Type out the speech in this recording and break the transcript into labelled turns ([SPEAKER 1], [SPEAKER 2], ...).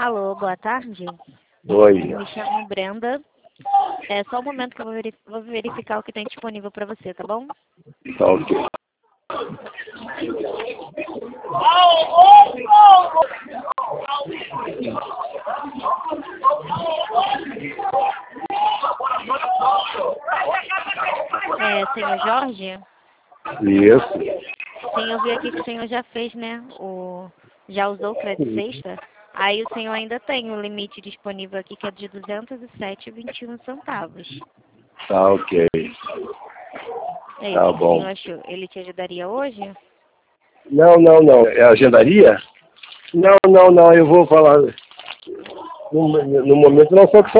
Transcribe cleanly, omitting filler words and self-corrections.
[SPEAKER 1] Alô, boa tarde.
[SPEAKER 2] Oi.
[SPEAKER 1] Me chamo Brenda. É só um momento que eu vou verificar o que tem disponível para você, tá bom?
[SPEAKER 2] Tá ok.
[SPEAKER 1] Senhor Jorge?
[SPEAKER 2] Isso.
[SPEAKER 1] Sim, eu vi aqui que o senhor já fez, né? Já usou o crédito sexta. Aí o senhor ainda tem o limite disponível aqui, que é de 207,21 centavos.
[SPEAKER 2] Tá ok.
[SPEAKER 1] E aí,
[SPEAKER 2] Tá
[SPEAKER 1] o que o
[SPEAKER 2] bom.
[SPEAKER 1] senhor achou? Ele te ajudaria hoje?
[SPEAKER 2] Não. É agendaria? Não. Eu vou falar. No momento não sou que